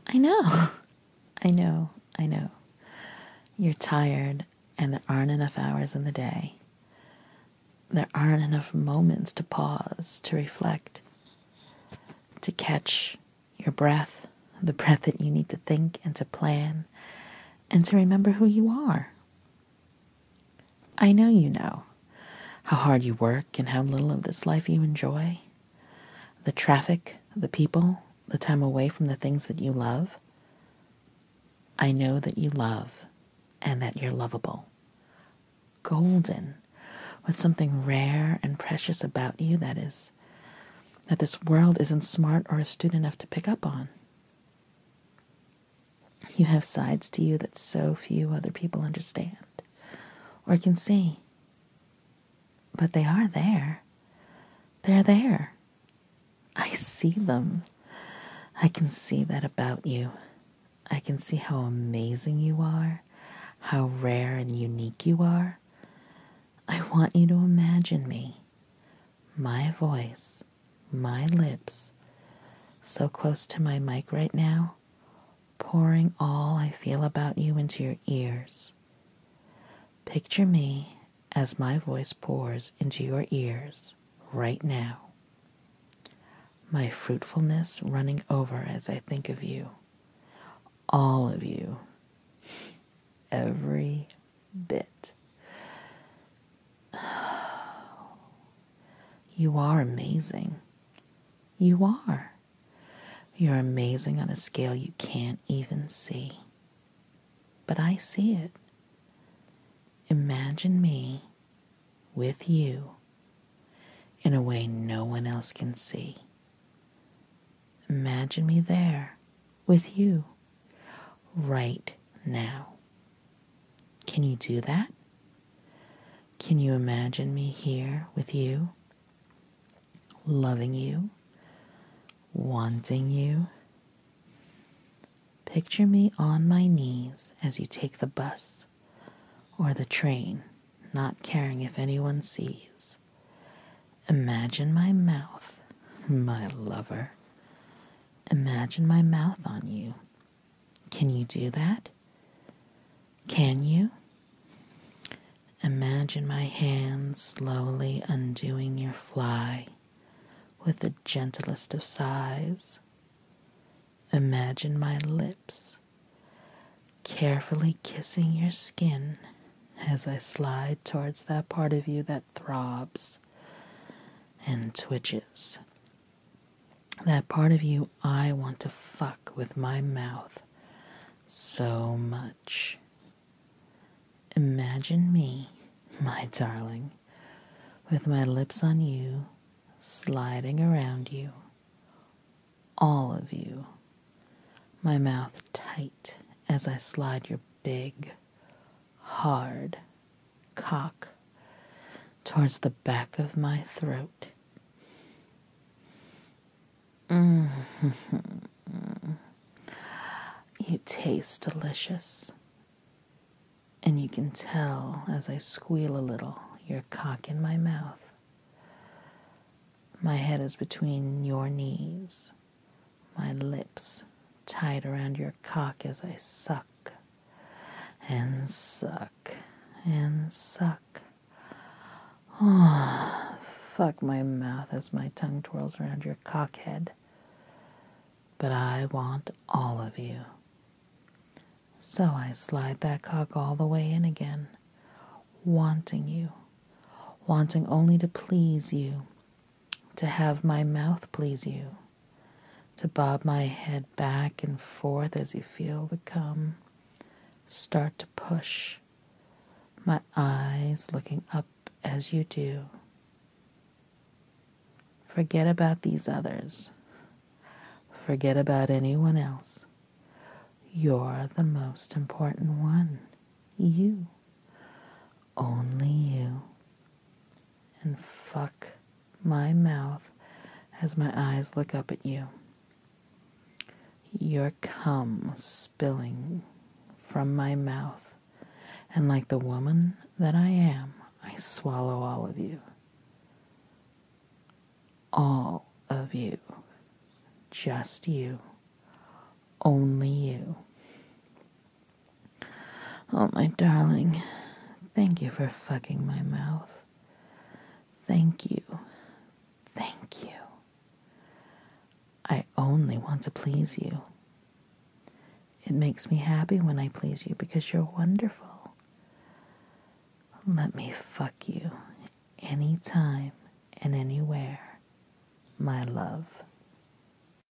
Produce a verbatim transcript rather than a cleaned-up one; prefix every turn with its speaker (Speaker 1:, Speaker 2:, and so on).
Speaker 1: I know. I know. I know. You're tired and there aren't enough hours in the day. There aren't enough moments to pause, to reflect, to catch your breath, the breath that you need to think and to plan and to remember who you are. I know you know how hard you work and how little of this life you enjoy. The traffic, the people, the time away from the things that you love. I know that you love and that you're lovable. Golden, with something rare and precious about you that is, that this world isn't smart or astute enough to pick up on. You have sides to you that so few other people understand or can see. But they are there. They're there. I see them. I can see that about you. I can see how amazing you are, how rare and unique you are. I want you to imagine me, my voice, my lips, so close to my mic right now, pouring all I feel about you into your ears. Picture me as my voice pours into your ears right now. My fruitfulness running over as I think of you. All of you. Every bit. You are amazing. You are. You're amazing on a scale you can't even see. But I see it. Imagine me with you in a way no one else can see. Imagine me there with you right now. Can you do that? Can you imagine me here with you, loving you, wanting you? Picture me on my knees as you take the bus or the train, not caring if anyone sees. Imagine my mouth, my lover. Imagine my mouth on you. Can you do that? Can you? Imagine my hands slowly undoing your fly with the gentlest of sighs. Imagine my lips carefully kissing your skin as I slide towards that part of you that throbs and twitches. That part of you I want to fuck with my mouth so much. Imagine me, my darling, with my lips on you, sliding around you, all of you, my mouth tight as I slide your big, hard cock towards the back of my throat. Mm-hmm. You taste delicious. And you can tell as I squeal a little your cock in my mouth. My head is between your knees, my lips tight around your cock as I suck and suck and suck. Oh, fuck my mouth as my tongue twirls around your cock head. But I want all of you. So I slide that cock all the way in again, wanting you, wanting only to please you, to have my mouth please you, to bob my head back and forth as you feel the cum start to push, my eyes looking up as you do. Forget about these others. Forget about anyone else. You're the most important one. You. Only you. And fuck my mouth as my eyes look up at you. Your cum spilling from my mouth. And like the woman that I am, I swallow all of you. All of you. Just you. Only you. Oh, my darling, thank you for fucking my mouth. Thank you. Thank you. I only want to please you. It makes me happy when I please you because you're wonderful. Let me fuck you anytime and anywhere, my love.